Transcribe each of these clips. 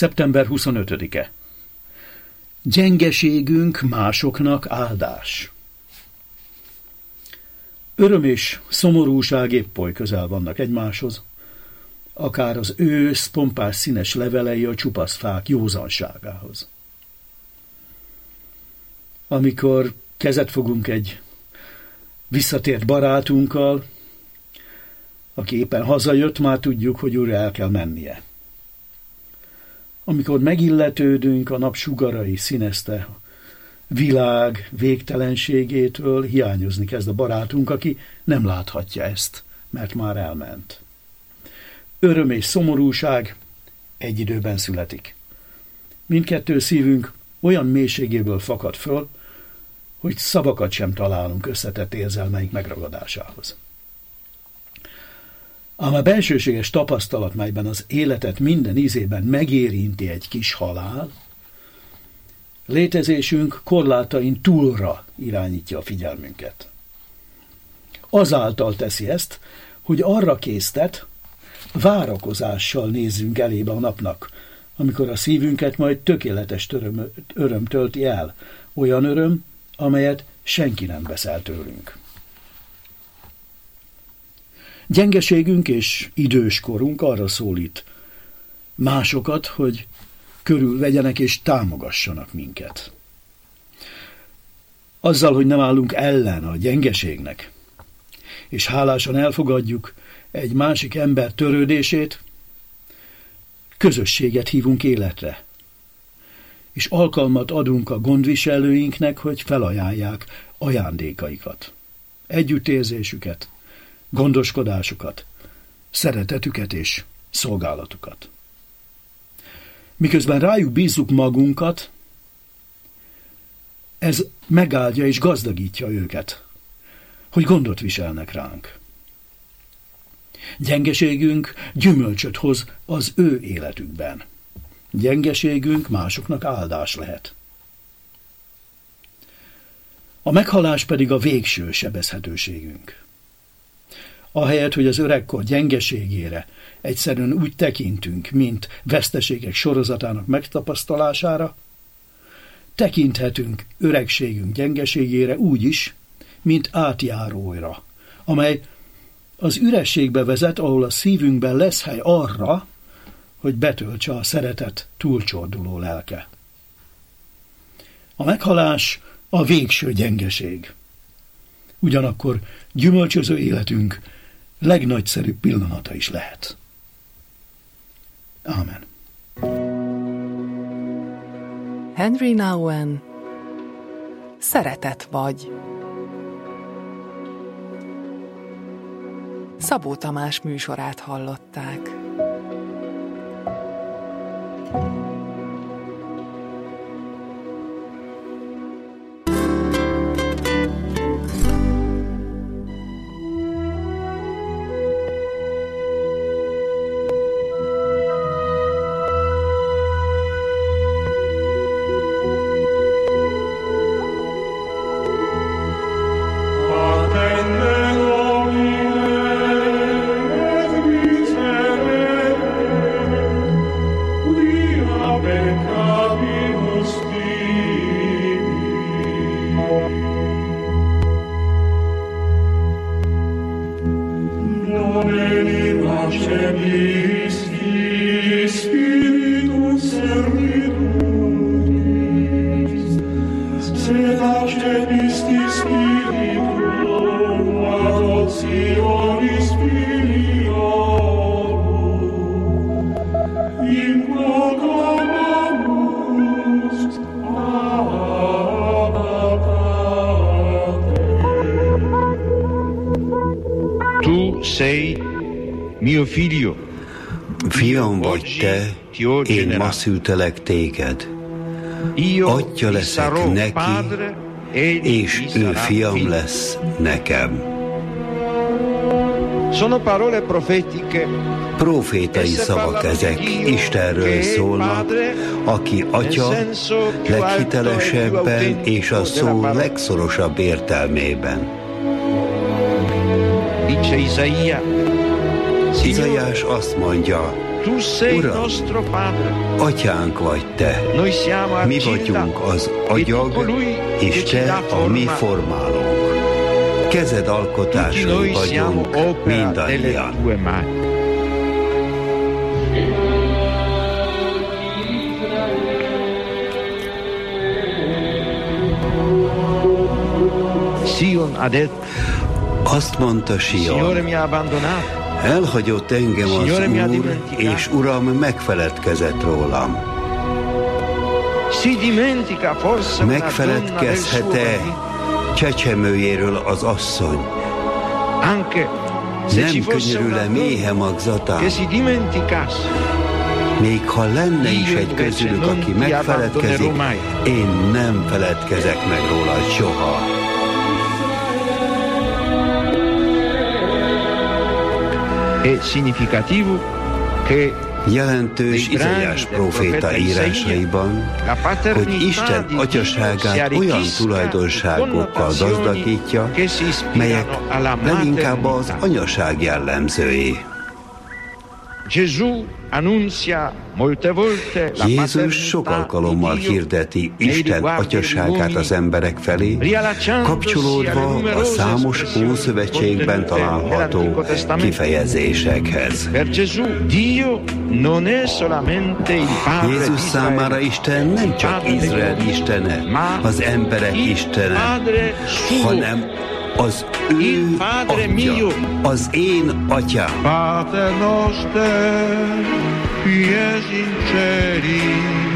Szeptember 25-e. Gyengeségünk másoknak áldás. Öröm és szomorúság épp oly közel vannak egymáshoz, akár az ősz pompás színes levelei a csupasz fák józanságához. Amikor kezet fogunk egy visszatért barátunkkal, aki éppen hazajött, már tudjuk, hogy újra el kell mennie. Amikor megilletődünk a nap sugarai színezte világ végtelenségétől, hiányozni kezd a barátunk, aki nem láthatja ezt, mert már elment. Öröm és szomorúság egy időben születik. Mindkettő szívünk olyan mélységéből fakad föl, hogy szavakat sem találunk összetett érzelmeink megragadásához. Ám a bensőséges tapasztalat, melyben az életet minden ízében megérinti egy kis halál, létezésünk korlátain túlra irányítja a figyelmünket. Azáltal teszi ezt, hogy arra késztet, várakozással nézzünk elébe a napnak, amikor a szívünket majd tökéletes öröm tölti el, olyan öröm, amelyet senki nem vesz el tőlünk. Gyengeségünk és időskorunk arra szólít másokat, hogy körülvegyenek és támogassanak minket. Azzal, hogy nem állunk ellen a gyengeségnek, és hálásan elfogadjuk egy másik ember törődését, közösséget hívunk életre, és alkalmat adunk a gondviselőinknek, hogy felajánlják ajándékaikat, együttérzésüket, gondoskodásukat, szeretetüket és szolgálatukat. Miközben rájuk bízzuk magunkat, ez megáldja és gazdagítja őket, hogy gondot viselnek ránk. Gyengeségünk gyümölcsöt hoz az ő életükben. Gyengeségünk másoknak áldás lehet. A meghalás pedig a végső sebezhetőségünk. Ahelyett, hogy az öregkor gyengeségére egyszerűen úgy tekintünk, mint veszteségek sorozatának megtapasztalására, tekinthetünk öregségünk gyengeségére úgy is, mint átjáróra, amely az ürességbe vezet, ahol a szívünkben lesz hely arra, hogy betöltse a szeretet túlcsorduló lelke. A meghalás a végső gyengeség. Ugyanakkor gyümölcsöző életünk legnagyszerűbb pillanata is lehet. Ámen. Henry Nouwen, Szeretet vagy. Szabó Tamás műsorát hallották. Fiam vagy te, én ma szültelek téged. Atya leszek neki, és ő fiam lesz nekem. Profétai szavak ezek, Istenről szólnak, aki atya leghitelesebben és a szó legszorosabb értelmében. Izaiás azt mondja, Uram, atyánk vagy te, mi vagyunk az agyag, és te a mi formálónk. Kezed alkotásai vagyunk mindannyian. Azt mondta Sion, elhagyott engem az Úr, és Uram megfeledkezett rólam. Megfeledkezhet-e csecsemőjéről az asszony? Nem könyörül-e méhe magzatán? Még ha lenne is egy közülük, aki megfeledkezik, én nem feledkezek meg róla soha. Jelentős Izaiás próféta írásaiban, hogy Isten atyaságát olyan tulajdonságokkal gazdagítja, melyek leginkább az anyaság jellemzői. Jézus sok alkalommal hirdeti Isten atyaságát az emberek felé, kapcsolódva a számos Ószövetségben található kifejezésekhez. Jézus számára Isten nem csak Izrael istene, az emberek istene, hanem az ő atya, az én atyám. Pater noster, qui es in celis,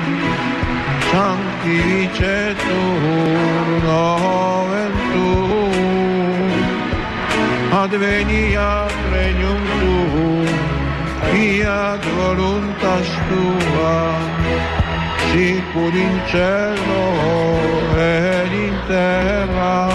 sanctificetur nomen tuum, adveniat regnum tuum, fiat voluntas tua, sicur in cielo et in terra.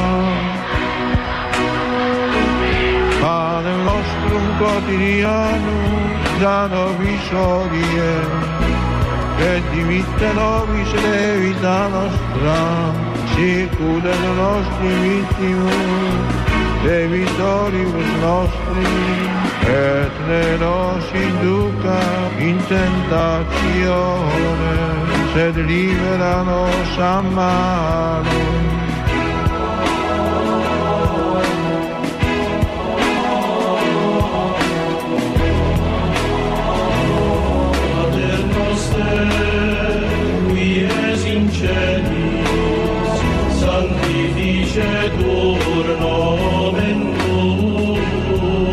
Panem nostrum quotidianum da nobis hodie, et dimitte nobis debita nostra, sicut et nostri vittimus debitoribus nostri, et ne nos induca in tentatione, sed libera nos a malo. Sanctificetur nomen tuum,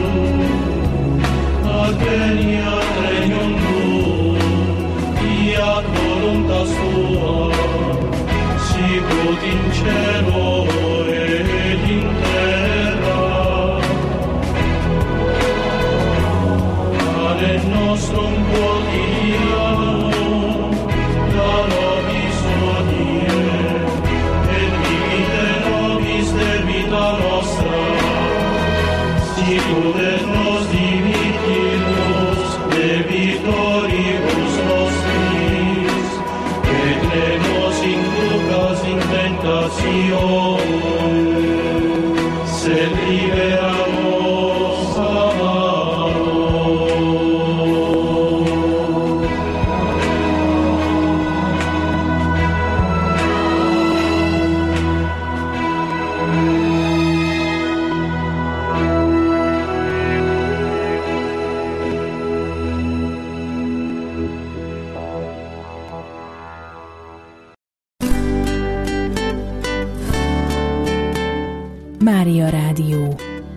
adveniat regnum tuum, fiat voluntas tua, sicut in cielo et in terra. Panem nostrum quotidianum da nobis hodie, debita nostra, sicut et nos dimittimus debitoribus nostris, et ne nos inducas in tentatione, sed libera nos a malo. Mária Rádió.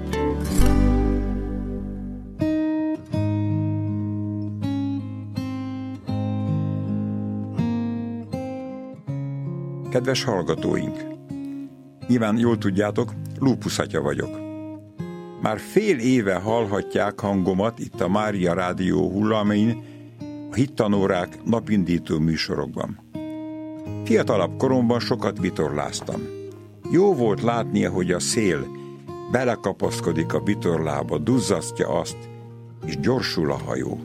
Kedves hallgatóink! Nyilván jól tudjátok, Lúpusz atya vagyok. Már fél éve hallhatják hangomat itt a Mária Rádió hullamin, a hittanórák napindító műsorokban. Fiatalabb koromban sokat vitorláztam. Jó volt látni, hogy a szél belekapaszkodik a vitorlába, duzzasztja azt, és gyorsul a hajó.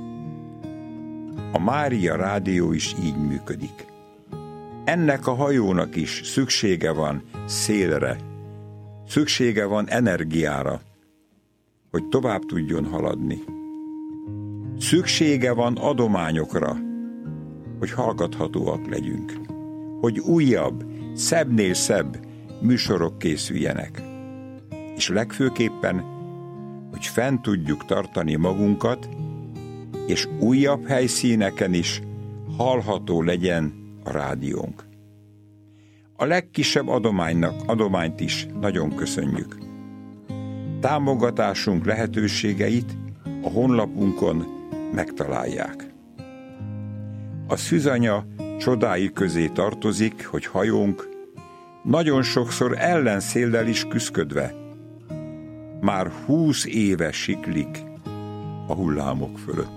A Mária Rádió is így működik. Ennek a hajónak is szüksége van szélre, szüksége van energiára, hogy tovább tudjon haladni. Szüksége van adományokra, hogy hallgathatóak legyünk, hogy újabb, szebbnél szebb műsorok készüljenek, és legfőképpen, hogy fenn tudjuk tartani magunkat, és újabb helyszíneken is hallható legyen a rádiónk. A legkisebb adományt is nagyon köszönjük. Támogatásunk lehetőségeit a honlapunkon megtalálják. A Szűzanya csodái közé tartozik, hogy hajónk nagyon sokszor ellenszéllel is küszködve már 20 éve siklik a hullámok fölött.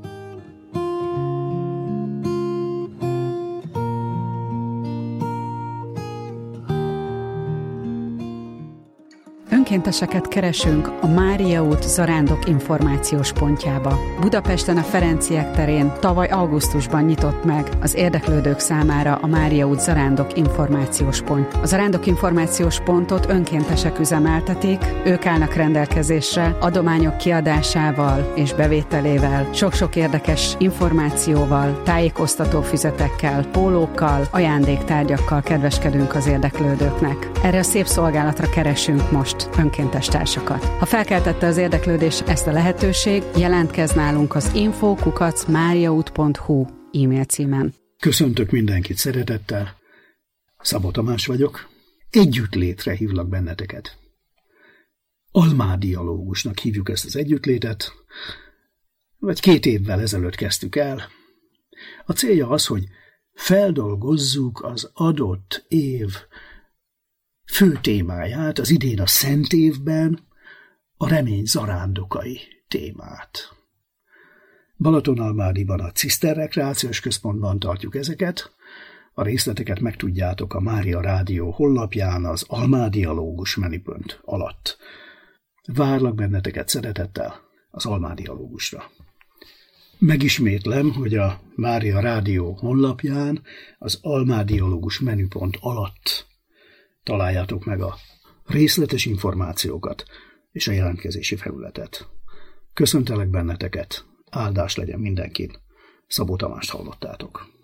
Önkénteseket keresünk a Mária út Zarándok információs pontjába. Budapesten a Ferenciek terén tavaly augusztusban nyitott meg az érdeklődők számára a Mária út Zarándok információs pont. A Zarándok információs pontot önkéntesek üzemeltetik, ők állnak rendelkezésre adományok kiadásával és bevételével, sok-sok érdekes információval, tájékoztató füzetekkel, pólókkal, ajándéktárgyakkal kedveskedünk az érdeklődőknek. Erre a szép szolgálatra keresünk most önkéntes társakat. Ha felkeltette az érdeklődés ezt a lehetőség, jelentkezz nálunk az info@mariaút.hu e-mail címen. Köszöntök mindenkit szeretettel. Szabó Tamás vagyok. Együttlétre hívlak benneteket. Almádialógusnak hívjuk ezt az együttlétet, vagy 2 évvel ezelőtt kezdtük el. A célja az, hogy feldolgozzuk az adott év fő témáját, az idén a Szent évben a remény zarándokai témát. Balatonalmádiban a Ciszter Rekreációs Központban tartjuk ezeket. A részleteket megtudjátok a Mária Rádió honlapján az Almádialógus menüpont alatt. Várlak benneteket szeretettel az Almádialógusra. Megismétlem, hogy a Mária Rádió honlapján az Almádialógus menüpont alatt találjátok meg a részletes információkat és a jelentkezési felületet. Köszöntelek benneteket, áldás legyen mindenkin. Szabó Tamást hallottátok.